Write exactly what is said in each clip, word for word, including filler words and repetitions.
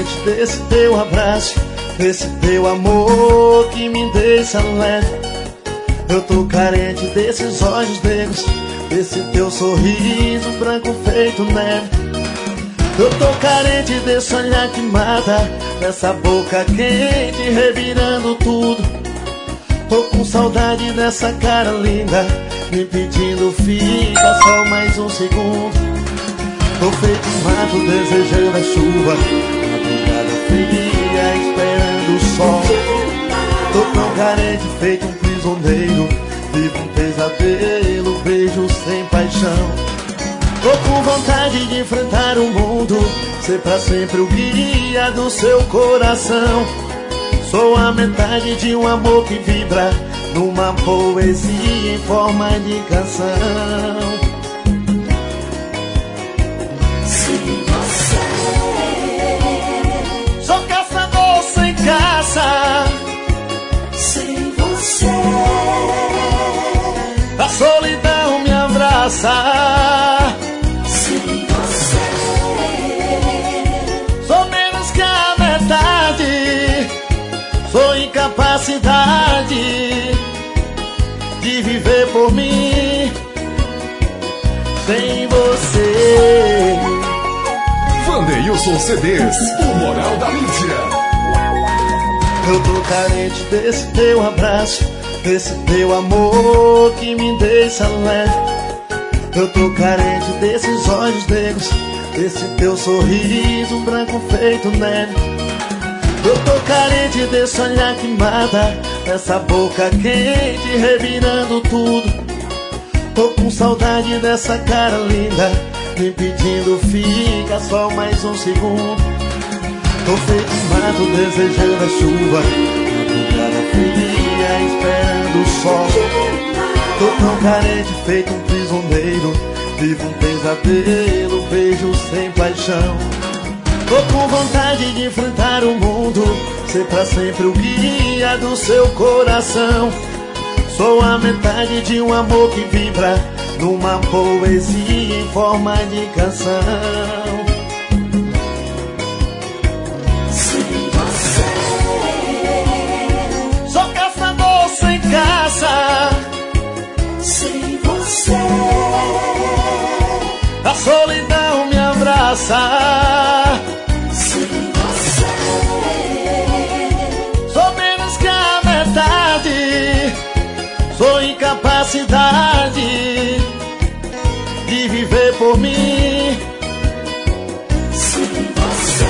carente desse teu abraço, desse teu amor que me deixa leve. Eu tô carente desses olhos negros, desse teu sorriso branco feito neve. Eu tô carente desse olhar que mata, dessa boca quente revirando tudo. Tô com saudade dessa cara linda, me pedindo fica só mais um segundo. Tô feito um mato desejando a chuva, madrugada fria esperando o sol. Tô tão carente feito um prisioneiro, vivo um pesadelo, beijo sem paixão. Tô com vontade de enfrentar o mundo, ser pra sempre o guia do seu coração. Sou a metade de um amor que vibra numa poesia em forma de canção. Se você... Sou caçador sem caça. Se você... A solidão me abraça. Se você... Sou menos que a metade, sou incapacidade de viver por mim sem você. Wanderilson C Ds, o moral da mídia. Eu tô carente desse teu abraço, desse teu amor que me deixa leve. Eu tô carente desses olhos negros, desse teu sorriso branco feito neve. Eu tô carente desse olhar que mata, dessa boca quente revirando tudo. Tô com saudade dessa cara linda, me pedindo fica só mais um segundo. Tô feito um mato desejando a chuva, madrugada fria esperando o sol. Tô tão carente feito um prisioneiro, vivo um pesadelo, beijo sem paixão. Tô com vontade de enfrentar o mundo, ser pra sempre o guia do seu coração. Sou a metade de um amor que vibra numa poesia em forma de canção. Se você... Sou caçador sem caça. Se você... A solidão me abraça. Se você... Sou menos que a metade, sou incapacidade de viver por mim. Se você...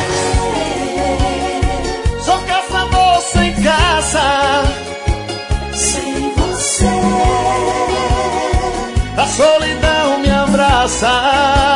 Sou caçador sem caça. Se você... A solidão me abraça.